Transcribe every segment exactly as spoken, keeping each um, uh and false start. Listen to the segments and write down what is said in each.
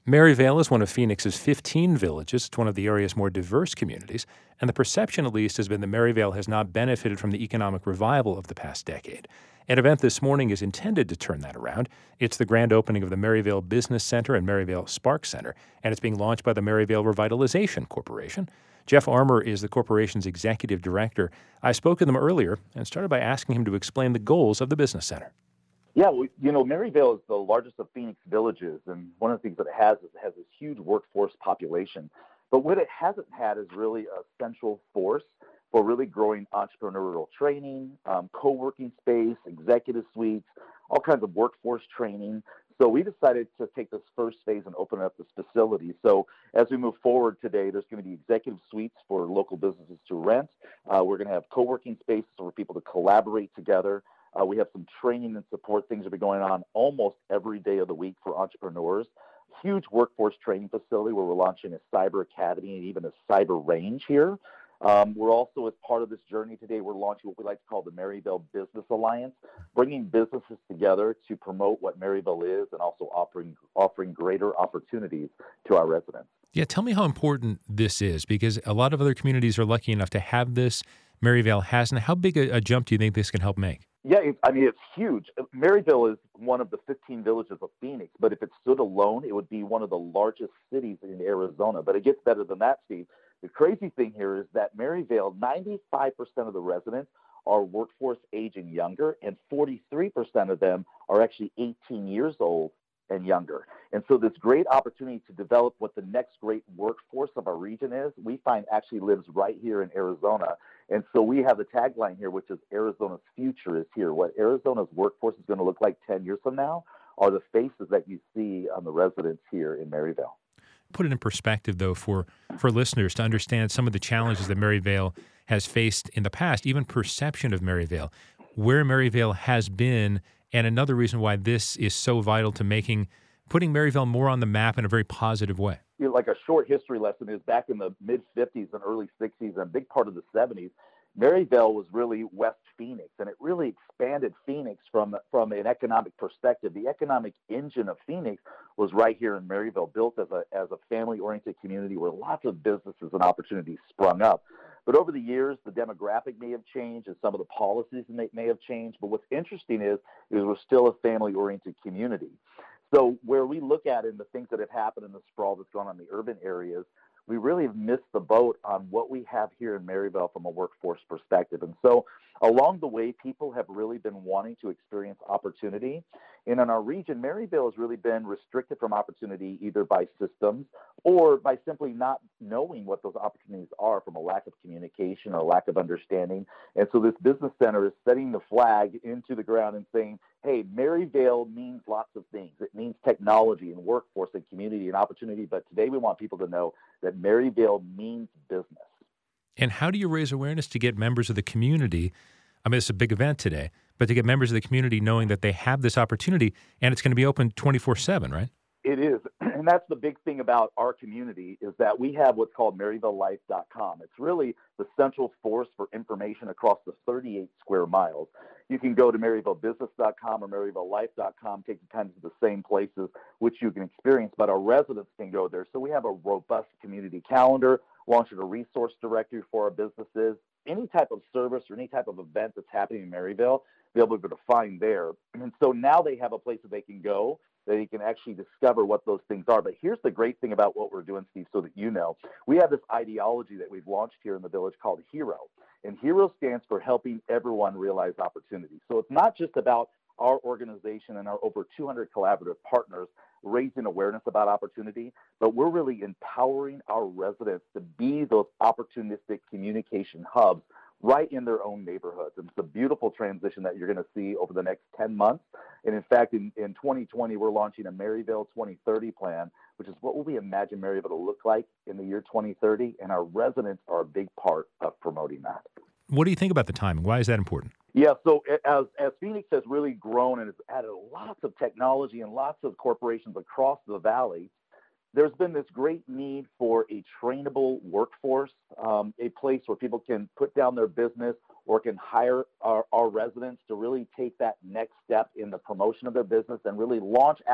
Maryvale is one of Phoenix's fifteen villages. It's one of the area's more diverse communities, and the perception, at least, has been that Maryvale has not benefited from the economic revival of the past decade. An event this morning is intended to turn that around. It's the grand opening of the Maryvale Business Center and Maryvale Spark Center, and it's being launched by the Maryvale Revitalization Corporation. Jeff Armour is the corporation's executive director. I spoke to them earlier and started by asking him to explain the goals of the business center. Yeah, well, you know, Maryvale is the largest of Phoenix villages, and one of the things that it has is it has this huge workforce population. But what it hasn't had is really a central force for really growing entrepreneurial training, um, co-working space, executive suites, all kinds of workforce training. So we decided to take this first phase and open up this facility. So as we move forward today, there's going to be executive suites for local businesses to rent. Uh, we're going to have co-working spaces for people to collaborate together. Uh, we have some training and support things that are going on almost every day of the week for entrepreneurs. Huge workforce training facility where we're launching a cyber academy and even a cyber range here. Um, we're also, as part of this journey today, we're launching what we like to call the Maryvale Business Alliance, bringing businesses together to promote what Maryvale is and also offering offering greater opportunities to our residents. Yeah, tell me how important this is, because a lot of other communities are lucky enough to have this. Maryvale hasn't. How big a, a jump do you think this can help make? Yeah, it, I mean, it's huge. Maryvale is one of the fifteen villages of Phoenix, but if it stood alone, it would be one of the largest cities in Arizona. But it gets better than that, Steve. The crazy thing here is that Maryvale, ninety-five percent of the residents are workforce age and younger, and forty-three percent of them are actually eighteen years old and younger. And so this great opportunity to develop what the next great workforce of our region is, we find actually lives right here in Arizona. And so we have the tagline here, which is Arizona's future is here. What Arizona's workforce is going to look like ten years from now are the faces that you see on the residents here in Maryvale. Put it in perspective, though, for, for listeners to understand some of the challenges that Maryvale has faced in the past, even perception of Maryvale, where Maryvale has been, and another reason why this is so vital to making, putting Maryvale more on the map in a very positive way. You know, like a short history lesson is back in the mid-fifties and early sixties and a big part of the seventies, Maryvale was really West Phoenix, and it really expanded Phoenix from, from an economic perspective. The economic engine of Phoenix was right here in Maryvale, built as a, as a family-oriented community where lots of businesses and opportunities sprung up. But over the years, the demographic may have changed and some of the policies may, may have changed. But what's interesting is, is we're still a family-oriented community. So where we look at in the things that have happened in the sprawl that's gone on in the urban areas, we really have missed the boat on what we have here in Maryvale from a workforce perspective. And so along the way, people have really been wanting to experience opportunity. And in our region, Maryvale has really been restricted from opportunity either by systems or by simply not knowing what those opportunities are from a lack of communication or lack of understanding. And so this business center is setting the flag into the ground and saying, hey, Maryvale means lots of things. It means technology and workforce and community and opportunity. But today we want people to know that Maryvale means business. And how do you raise awareness to get members of the community? I mean, it's a big event today, but to get members of the community knowing that they have this opportunity and it's going to be open twenty-four seven, right? It is. And that's the big thing about our community is that we have what's called Maryvale Life dot com. It's really the central force for information across the thirty-eight square miles. You can go to Maryvale Business dot com or Maryvale Life dot com, take you kind of to the same places which you can experience, but our residents can go there. So we have a robust community calendar, launching a resource directory for our businesses. Any type of service or any type of event that's happening in Maryvale, they'll be able to find there. And so now they have a place that they can go, that they can actually discover what those things are. But here's the great thing about what we're doing, Steve, so that you know. We have this ideology that we've launched here in the village called HERO. And HERO stands for helping everyone realize opportunity. So it's not just about our organization and our over two hundred collaborative partners raising awareness about opportunity, but we're really empowering our residents to be those opportunistic communication hubs right in their own neighborhoods. And it's a beautiful transition that you're going to see over the next ten months. And in fact, in, in twenty twenty, we're launching a Maryvale twenty thirty plan, which is what will we imagine Maryvale to look like in the year twenty thirty. And our residents are a big part of promoting that. What do you think about the timing? Why is that important? Yeah, so as as Phoenix has really grown and has added lots of technology and lots of corporations across the valley, there's been this great need for a trainable workforce, um, a place where people can put down their business or can hire our, our residents to really take that next step in the promotion of their business and really launch out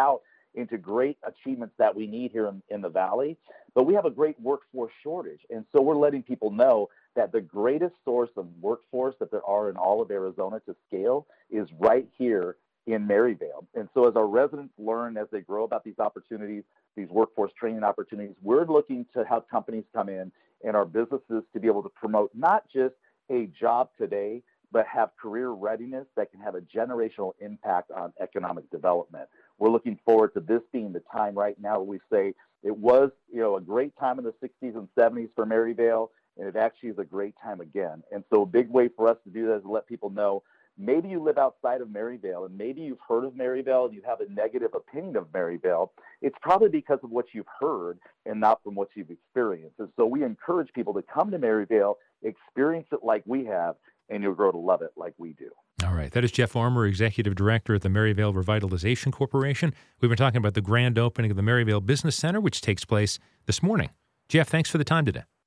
into great achievements that we need here in, in the Valley. But we have a great workforce shortage. And so we're letting people know that the greatest source of workforce that there are in all of Arizona to scale is right here in Maryvale. And so as our residents learn, as they grow about these opportunities, these workforce training opportunities, we're looking to have companies come in and our businesses to be able to promote not just a job today, but have career readiness that can have a generational impact on economic development. We're looking forward to this being the time right now where we say it was, you know, a great time in the sixties and seventies for Maryvale, and it actually is a great time again. And so a big way for us to do that is to let people know, maybe you live outside of Maryvale, and maybe you've heard of Maryvale and you have a negative opinion of Maryvale. It's probably because of what you've heard and not from what you've experienced. And so we encourage people to come to Maryvale, experience it like we have, and you'll grow to love it like we do. All right. That is Jeff Armour, Executive Director at the Maryvale Revitalization Corporation. We've been talking about the grand opening of the Maryvale Business Center, which takes place this morning. Jeff, thanks for the time today.